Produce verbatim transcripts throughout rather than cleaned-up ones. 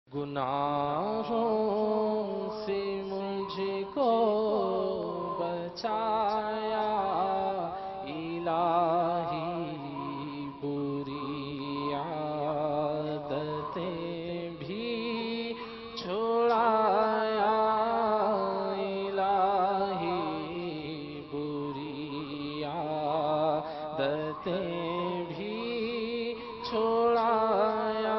گناہوں سے مجھ کو بچایا الہی، بری عادتیں بھی چھڑایا الہی، بری عادتیں بھی چھڑایا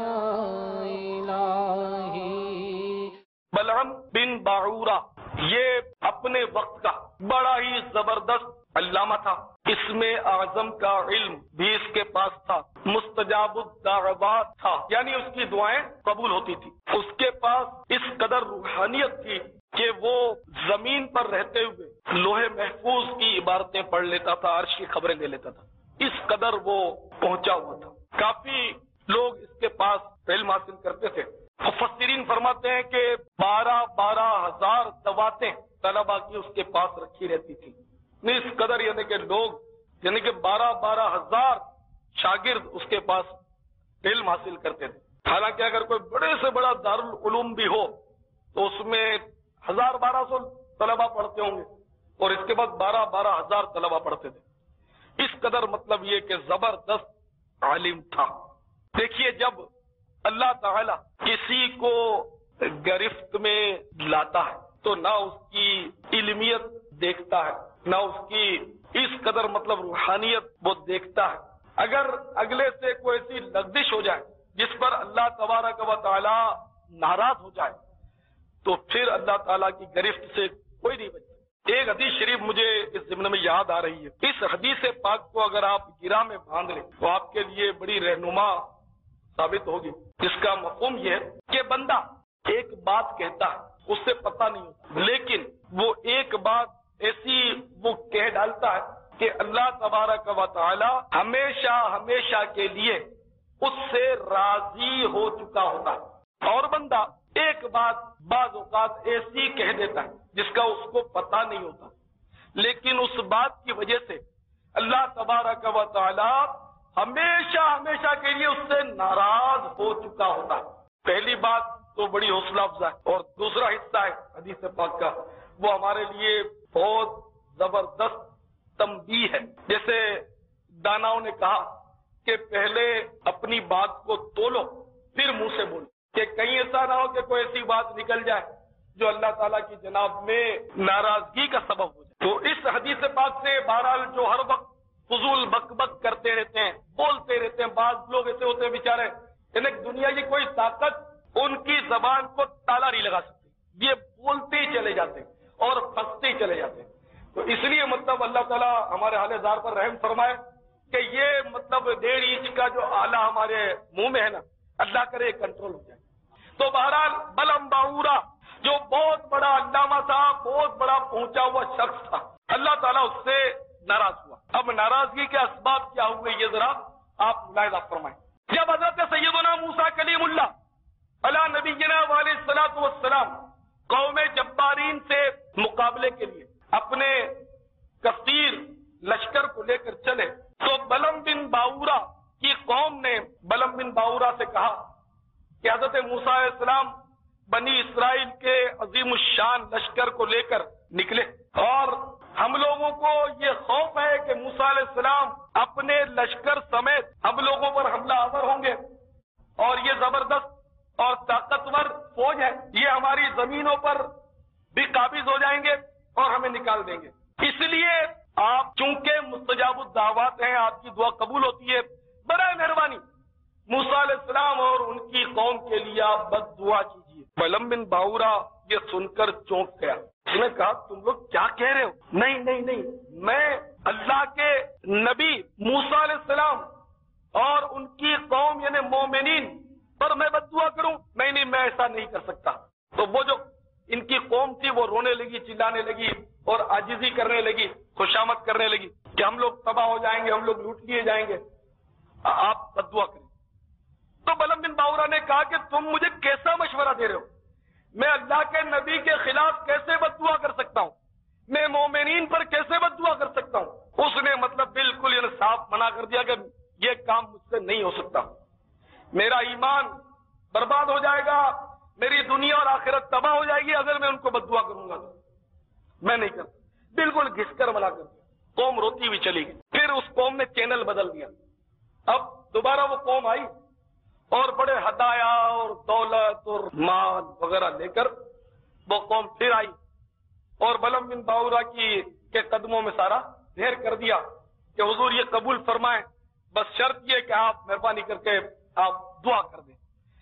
بلعم بن باعورہ یہ اپنے وقت کا بڑا ہی زبردست علامہ تھا، اس میں اعظم کا علم بھی اس کے پاس تھا، مستجاب الدعوات تھا، یعنی اس کی دعائیں قبول ہوتی تھی۔ اس کے پاس اس قدر روحانیت تھی کہ وہ زمین پر رہتے ہوئے لوح محفوظ کی عبارتیں پڑھ لیتا تھا، عرش کی خبریں لے لیتا تھا، اس قدر وہ پہنچا ہوا تھا۔ کافی لوگ اس کے پاس علم حاصل کرتے تھے۔ مفسرین فرماتے ہیں کہ بارہ بارہ ہزار دواتیں طلبا کی اس کے پاس رکھی رہتی تھی، اس قدر یعنی کہ لوگ یعنی کہ بارہ بارہ ہزار شاگرد اس کے پاس علم حاصل کرتے تھے۔ حالانکہ اگر کوئی بڑے سے بڑا دارالعلوم بھی ہو تو اس میں ہزار بارہ سو طلبا پڑھتے ہوں گے، اور اس کے بعد بارہ بارہ ہزار طلبا پڑھتے تھے، اس قدر مطلب یہ کہ زبردست عالم تھا۔ دیکھیے جب اللہ تعالی کسی کو گرفت میں لاتا ہے تو نہ اس کی علمیت دیکھتا ہے، نہ اس کی اس قدر مطلب روحانیت وہ دیکھتا ہے۔ اگر اگلے سے کوئی ایسی لغزش ہو جائے جس پر اللہ تبارک و تعالی ناراض ہو جائے تو پھر اللہ تعالیٰ کی گرفت سے کوئی نہیں بچتا۔ ایک حدیث شریف مجھے اس ضمن میں یاد آ رہی ہے، اس حدیث پاک کو اگر آپ گرہ میں باندھ لیں تو آپ کے لیے بڑی رہنما ثابت ہوگی۔ اس کا مفہوم یہ ہے کہ بندہ ایک بات کہتا ہے، اس سے پتہ نہیں ہوتا، لیکن وہ ایک بات ایسی وہ کہہ ڈالتا ہے کہ اللہ تبارک و تعالی ہمیشہ ہمیشہ کے لیے اس سے راضی ہو چکا ہوتا ہے، اور بندہ ایک بات بعض اوقات ایسی کہہ دیتا ہے جس کا اس کو پتہ نہیں ہوتا، لیکن اس بات کی وجہ سے اللہ تبارک و تعالی ہمیشہ ہمیشہ کے لیے اس سے ناراض ہو چکا ہوتا ہے۔ پہلی بات تو بڑی حوصلہ افزا ہے، اور دوسرا حصہ ہے حدیث پاک کا، وہ ہمارے لیے بہت زبردست تنبیہ ہے۔ جیسے داناؤں نے کہا کہ پہلے اپنی بات کو تولو پھر منہ سے بولو، کہ کہیں ایسا نہ ہو کہ کوئی ایسی بات نکل جائے جو اللہ تعالیٰ کی جناب میں ناراضگی کا سبب ہو جائے۔ تو اس حدیث پاک سے بہرحال جو ہر وقت فضول بک بک کرتے رہتے ہیں، بولتے رہتے ہیں، بعض لوگ ایسے ہوتے ہیں بیچارے یعنی دنیا کی کوئی طاقت ان کی زبان کو تالا نہیں لگا سکتی، یہ بولتے ہی چلے جاتے ہیں اور پھنستے ہی چلے جاتے ہیں۔ تو اس لیے مطلب اللہ تعالیٰ ہمارے حال زار پر رحم فرمائے کہ یہ مطلب ڈیڑھ انچ کا جو آلہ ہمارے منہ میں ہے نا، اللہ کرے کنٹرول ہو جائے۔ تو بہرحال بلعم باعورہ جو بہت بڑا علامہ تھا، بہت بڑا پہنچا ہوا شخص تھا، اللہ تعالیٰ اس سے ناراض ہوا۔ اب ناراضگی کے اسباب کیا ہوئے یہ ذرا آپ ملاحظہ فرمائیں۔ جب حضرت سیدنا موسیٰ کلیم اللہ علیہ نبینا علیہ الصلوۃ والسلام قوم جبارین سے مقابلے کے لیے اپنے کثیر لشکر کو لے کر چلے تو بلعم بن باعورہ کی قوم نے بلعم بن باعورہ سے کہا کہ حضرت موسیٰ علیہ السلام بنی اسرائیل کے عظیم الشان لشکر کو لے کر نکلے، اور ہم لوگوں کو یہ خوف ہے کہ موسیٰ علیہ السلام اپنے لشکر سمیت ہم لوگوں پر حملہ آور ہوں گے، اور یہ زبردست اور طاقتور فوج ہے، یہ ہماری زمینوں پر بھی قابض ہو جائیں گے اور ہمیں نکال دیں گے۔ اس لیے آپ چونکہ مستجاب الدعوات ہیں، آپ کی دعا قبول ہوتی ہے، برائے مہربانی موسیٰ علیہ السلام اور ان کی قوم کے لیے آپ بد دعا کیجیے۔ بلعم بن باعورہ یہ سن کر چونک گیا، اس نے کہا تم لوگ کیا کہہ رہے ہو؟ نہیں نہیں نہیں، میں اللہ کے نبی موسیٰ علیہ السلام اور ان کی قوم یعنی مومنین پر میں بد دعا کروں؟ نہیں نہیں، میں ایسا نہیں کر سکتا۔ تو وہ جو ان کی قوم تھی وہ رونے لگی، چلانے لگی اور عاجزی کرنے لگی، خوشامد کرنے لگی کہ ہم لوگ تباہ ہو جائیں گے، ہم لوگ لوٹ لیے جائیں گے، آپ بد دعا کریں۔ تو بلعم بن باعورہ نے کہا کہ تم مجھے کیسا مشورہ دے رہے ہو؟ میں اللہ کے نبی کے خلاف کیسے بد دعا کر سکتا ہوں؟ میں مومنین پر کیسے بد دعا کر سکتا ہوں؟ اس نے مطلب بالکل یہ صاف منع کر دیا کہ یہ کام مجھ سے نہیں ہو سکتا، میرا ایمان برباد ہو جائے گا، میری دنیا اور آخرت تباہ ہو جائے گی اگر میں ان کو بد دعا کروں گا۔ میں نہیں کرتا، بالکل گھس کر ملا کر دیا۔ قوم روتی ہوئی چلی گئی۔ پھر اس قوم نے چینل بدل دیا، اب دوبارہ وہ قوم آئی اور بڑے ہدایا اور دولت اور مال وغیرہ لے کر وہ قوم پھر آئی اور بلم بن باورا کی کے قدموں میں سارا ڈھیر کر دیا کہ حضور یہ قبول فرمائیں، بس شرط یہ کہ آپ مہربانی کر کے آپ دعا کر دیں،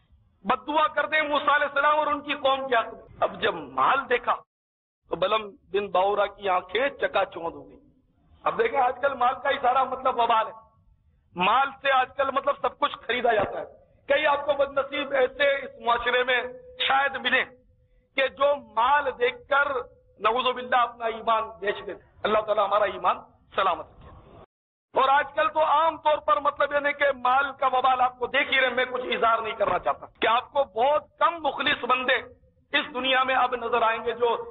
بد دعا کر دیں موسیٰ علیہ السلام اور ان کی قوم کے حق میں۔ اب جب مال دیکھا تو بلم بن باورا کی آنکھیں چکا چوند ہو گئی۔ اب دیکھیں آج کل مال کا ہی سارا مطلب وبال ہے، مال سے آج کل مطلب سب کچھ خریدا جاتا ہے۔ کئی آپ کو بد نصیب ایسے اس معاشرے میں شاید ملے کہ جو مال دیکھ کر نعوذ باللہ اپنا ایمان بیچ دیتے۔ اللہ تعالیٰ ہمارا ایمان سلامت رکھے۔ اور آج کل تو عام طور پر مطلب یعنی کہ مال کا وبال آپ کو دیکھ ہی رہے، میں کچھ اظہار نہیں کرنا چاہتا کہ آپ کو بہت کم مخلص بندے اس دنیا میں اب نظر آئیں گے جو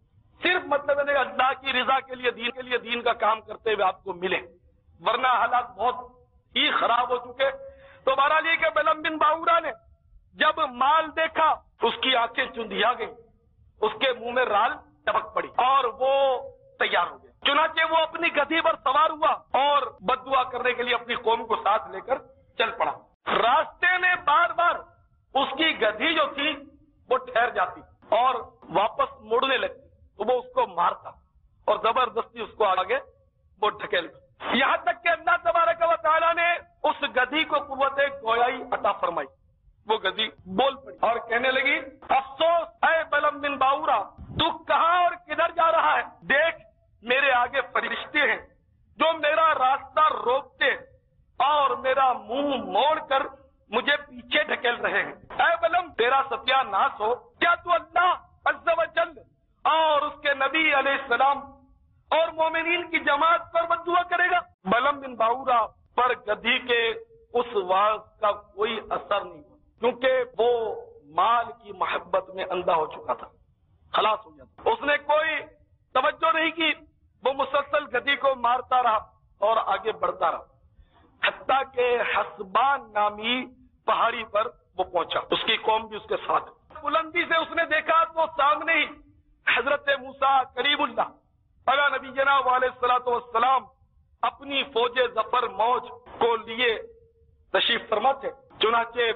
صرف مطلب یعنی اللہ کی رضا کے لیے دین کے لیے دین کا کام کرتے ہوئے آپ کو ملے، ورنہ حالات بہت ہی خراب ہو چکے۔ تو بہرحال یہ کہ بلم بن باورا نے جب مال دیکھا اس کی آنکھیں چندھیا گئی، اس کے منہ میں رال ٹپک پڑی اور وہ تیار ہو گیا۔ چنانچہ وہ اپنی گدھی پر سوار ہوا اور بد دعا کرنے کے لیے اپنی قوم کو ساتھ لے کر چل پڑا۔ راستے میں بار بار اس کی گدھی جو تھی وہ ٹھہر جاتی اور واپس مڑنے لگتی تو وہ اس کو مارتا اور زبردستی اس کو آگے وہ ڈھکیلتا، یہاں تک کہ اللہ تبارک و تعالیٰ نے اس گدھی کو قوت گویائی عطا فرمائی۔ وہ گدھی بول پڑی اور کہنے لگی، افسوس اے بلم بن باورا، تو کہاں اور کدھر جا رہا ہے؟ دیکھ میرے آگے فرشتے ہیں جو میرا راستہ روکتے اور میرا منہ موڑ کر مجھے پیچھے ڈھکیل رہے ہیں۔ اے بلم تیرا ستیہ ناس ہو، کیا تو اللہ عز و جل اور اس کے نبی علیہ السلام اور مومنین کی جماعت پر بد دعا کرے گا؟ بلم بن باورا پر گدھی کے اس واز کا کوئی اثر نہیں ہوا، کیونکہ وہ مال کی محبت میں اندھا ہو چکا تھا، خلاص ہو گیا تھا۔ اس نے کوئی توجہ نہیں کی، وہ مسلسل گدھی کو مارتا رہا اور آگے بڑھتا رہا، حتیٰ کہ حسبان نامی پہاڑی پر وہ پہنچا، اس کی قوم بھی اس کے ساتھ۔ بلندی سے اس نے دیکھا تو سامنے ہی حضرت موسیٰ کلیم اللہ علی نبینا علیہ الصلوۃ والسلام اپنی فوج ظفر موج کو لیے تشریف فرما تھے۔ چنانچہ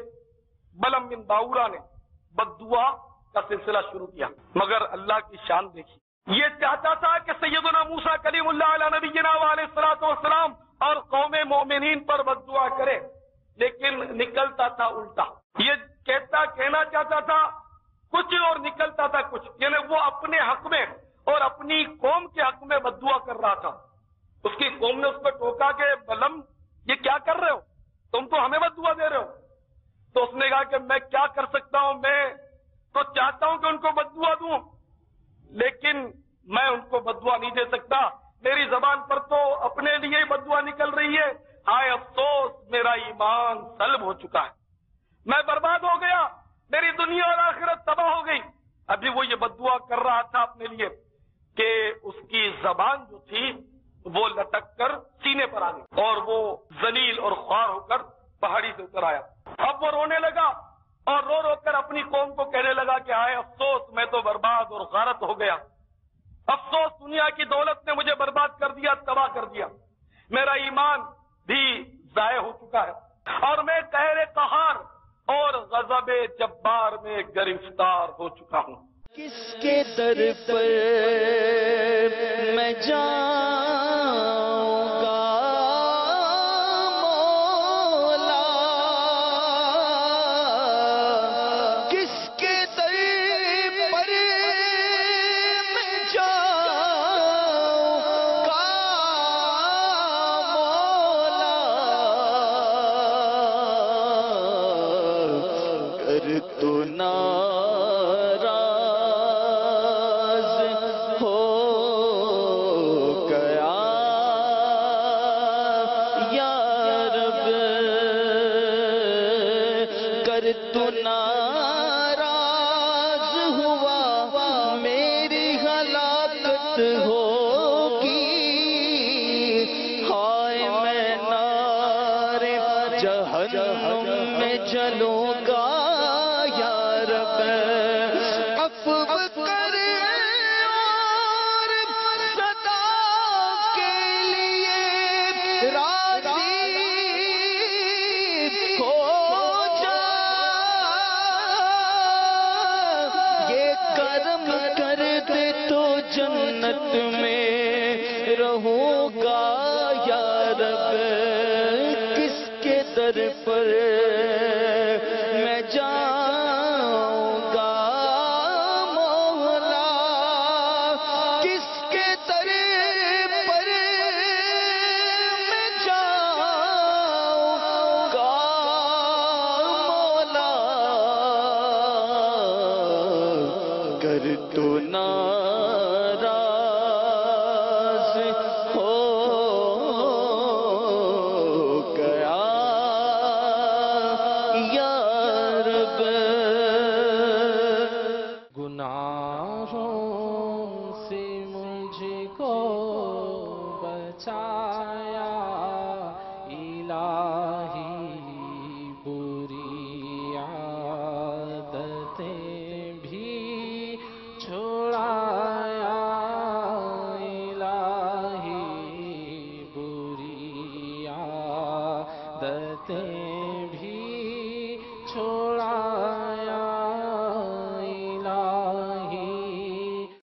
بلم بن باورا نے بد دعا کا سلسلہ شروع کیا، مگر اللہ کی شان دیکھی، یہ چاہتا تھا کہ سیدنا موسیٰ کلیم اللہ علی نبینا علیہ الصلوۃ والسلام اور قوم مومنین پر بد دعا کرے، لیکن نکلتا تھا الٹا۔ یہ کہتا کہنا چاہتا تھا کچھ اور نکلتا تھا کچھ، یعنی وہ اپنے حق میں اور اپنی قوم کے حق میں بد دعا کر رہا تھا۔ اس کی قوم نے اس کو ٹوکا کہ بلم یہ کیا کر رہے ہو، تم تو ہمیں بد دعا دے رہے ہو۔ تو اس نے کہا کہ میں کیا کر سکتا ہوں، میں تو چاہتا ہوں کہ ان کو بد دعا دوں، لیکن میں ان کو بد دعا نہیں دے سکتا، میری زبان پر تو اپنے لیے ہی بد دعا نکل رہی ہے۔ ہائے افسوس میرا ایمان سلب ہو چکا ہے، میں برباد ہو گیا، میری دنیا اور آخرت تباہ ہو گئی۔ ابھی وہ یہ بد دعا کر رہا تھا اپنے لیے کہ اس کی زبان جو تھی وہ لٹک کر سینے پر آ گئی اور وہ ذلیل اور خوار ہو کر پہاڑی سے اتر آیا۔ اب وہ رونے لگا اور رو رو کر اپنی قوم کو کہنے لگا کہ ہائے افسوس میں تو برباد اور غارت ہو گیا، افسوس دنیا کی دولت نے مجھے برباد کر دیا، تباہ کر دیا، میرا ایمان بھی ضائع ہو چکا ہے اور میں قہر قہار اور غضب جبار میں گرفتار ہو چکا ہوں۔ کس کے در پر میں جاؤں گا مولا، کس کے در پر میں جاؤں گا مولا، کر تو نہ تو ناراض ہوا میری ہلاکت ہوگی، ہائے میں نار جہنم میں جلوں گا رب عفو کر اور صدا کے لیے راضی ہو جا، یہ کرم کر دے تو جنت میں رہوں گا یا رب، کس کے در پر میں جاؤں گا مولا، کس کے در پر میں جاؤں گا مولا، کر تو ناراض ہو گیا یا رب۔ گناہوں سے مجھ کو بچایا الہی، بری عادتیں بھی چھوڑایا الہی، بری عادتیں بھی چھوڑا